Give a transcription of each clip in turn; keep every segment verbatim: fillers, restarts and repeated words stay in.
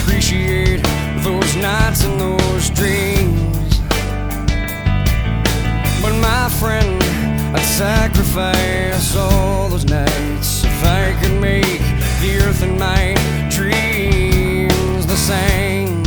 appreciate those nights and those dreams. But my friend, I'd sacrifice all those nights if I could make the earth and my dreams the same.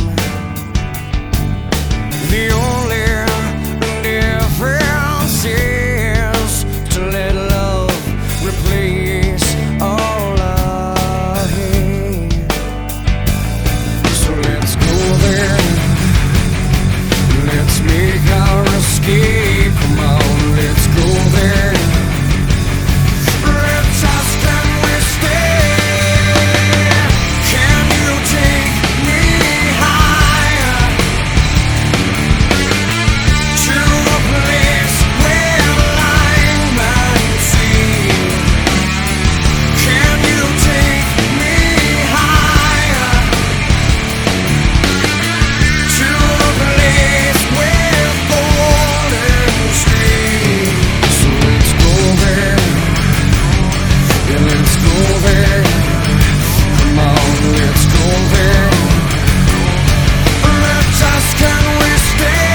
The only difference is to let love replace all I hate. So let's go there, let's make our escape. Come on, let's go there. Let's ask, can we stay? Can you take me higher to a place where lying might see? Can you take me higher to a place with golden streams? So let's go there, yeah, let's go there. Come on, let's go there. Let's ask, can we stay?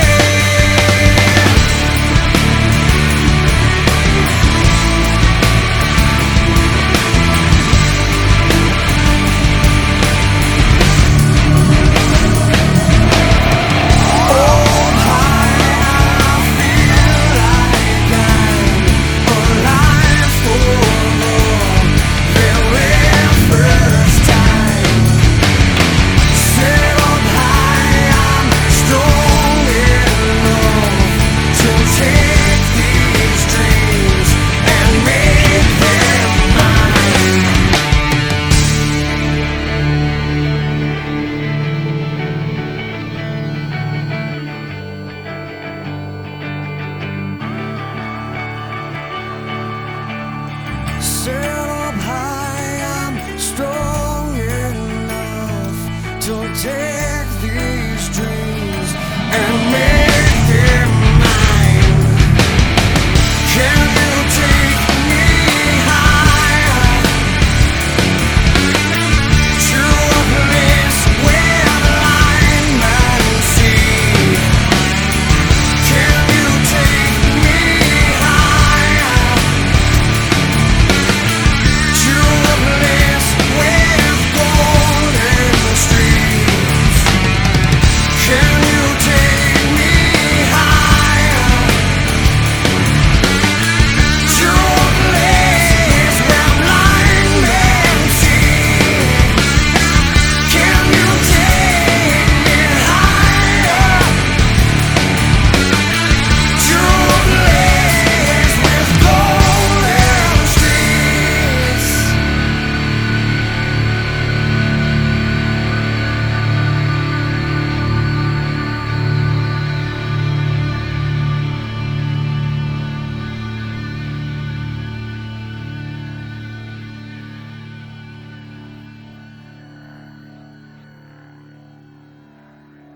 Set up high, I'm strong enough to take these dreams and make